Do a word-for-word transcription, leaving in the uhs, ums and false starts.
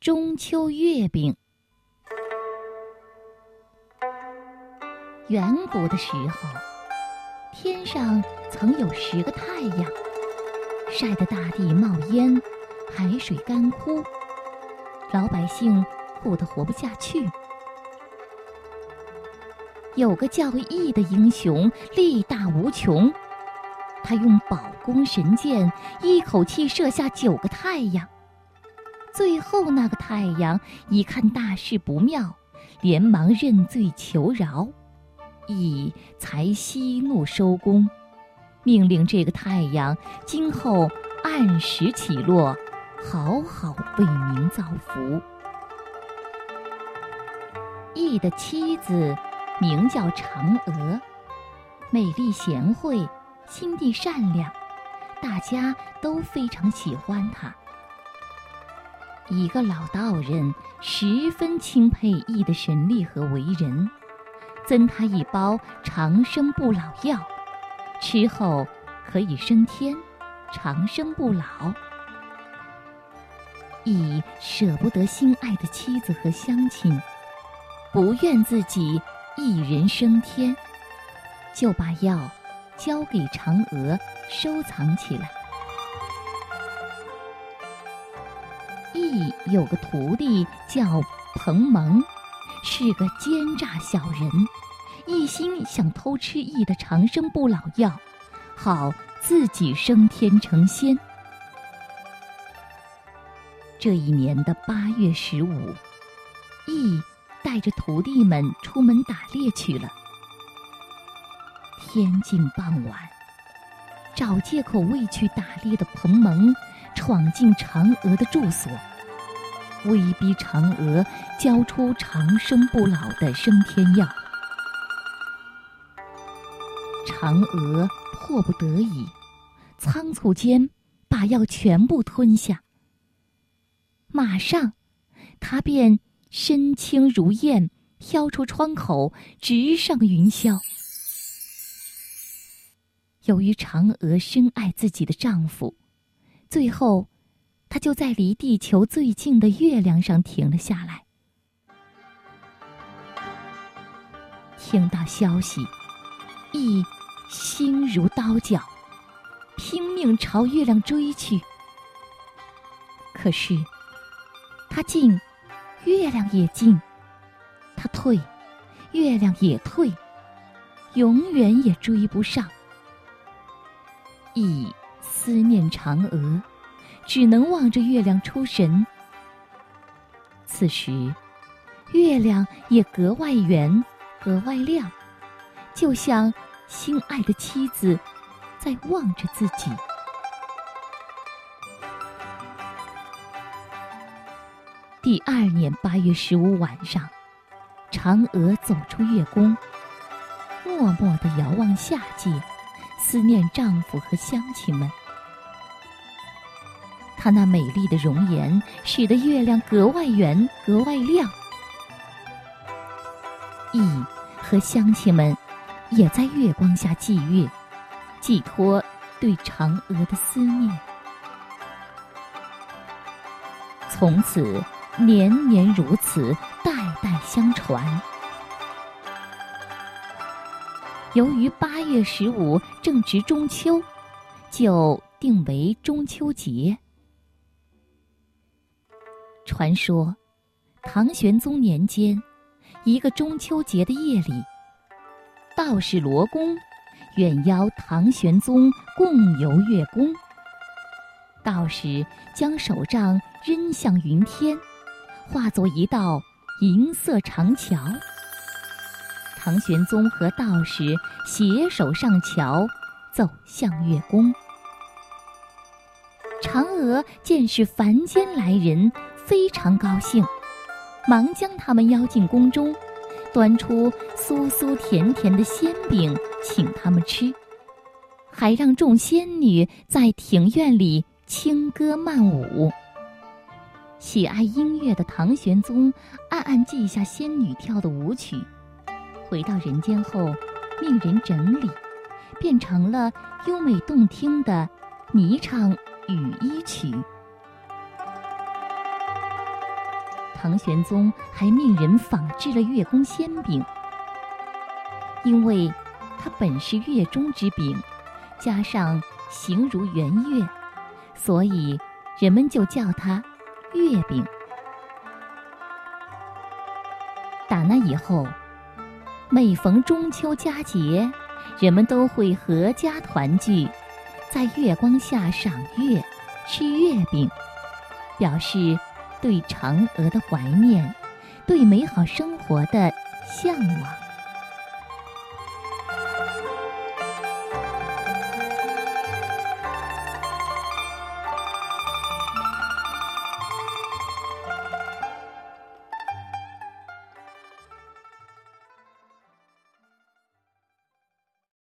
中秋月饼。远古的时候，天上曾有十个太阳，晒得大地冒烟，海水干枯，老百姓苦得活不下去。有个叫羿的英雄，力大无穷，他用宝弓神箭一口气射下九个太阳。最后那个太阳一看大事不妙，连忙认罪求饶，羿才息怒收工，命令这个太阳今后按时起落，好好为民造福。羿的妻子名叫嫦娥，美丽贤惠，心地善良，大家都非常喜欢她。一个老道人十分钦佩羿的神力和为人，赠他一包长生不老药，吃后可以升天，长生不老。羿舍不得心爱的妻子和乡亲，不愿自己一人升天，就把药交给嫦娥收藏起来。羿有个徒弟叫彭蒙，是个奸诈小人，一心想偷吃羿的长生不老药，好自己升天成仙。这一年的八月十五，羿带着徒弟们出门打猎去了。天近傍晚，找借口未去打猎的彭蒙闯进嫦娥的住所，威逼嫦娥交出长生不老的升天药。嫦娥迫不得已，仓促间把药全部吞下。马上，她便身轻如燕，飘出窗口，直上云霄。由于嫦娥深爱自己的丈夫，最后她就在离地球最近的月亮上停了下来。听到消息，羿心如刀绞，拼命朝月亮追去。可是他进，月亮也进；他退，月亮也退，永远也追不上。羿思念嫦娥，只能望着月亮出神。此时，月亮也格外圆，格外亮，就像心爱的妻子在望着自己。第二年八月十五晚上，嫦娥走出月宫，默默地遥望下界，思念丈夫和乡亲们。她那美丽的容颜使得月亮格外圆，格外亮。羿和乡亲们也在月光下祭月，寄托对嫦娥的思念。从此年年如此，代代相传。由于八月十五正值中秋，就定为中秋节。传说，唐玄宗年间，一个中秋节的夜里，道士罗公远邀唐玄宗共游月宫。道士将手杖扔向云天，化作一道银色长桥。唐玄宗和道士携手上桥，走向月宫。嫦娥见是凡间来人，非常高兴，忙将他们邀进宫中，端出酥酥甜甜的鲜饼请他们吃，还让众仙女在庭院里轻歌曼舞。喜爱音乐的唐玄宗暗暗记下仙女跳的舞曲，回到人间后命人整理，变成了优美动听的霓裳羽衣曲。 唐玄宗还命人仿制了月宫仙饼，因为它本是月中之饼，加上形如圆月，所以人们就叫它月饼。打那以后，每逢中秋佳节，人们都会合家团聚，在月光下赏月，吃月饼，表示对嫦娥的怀念，对美好生活的向往。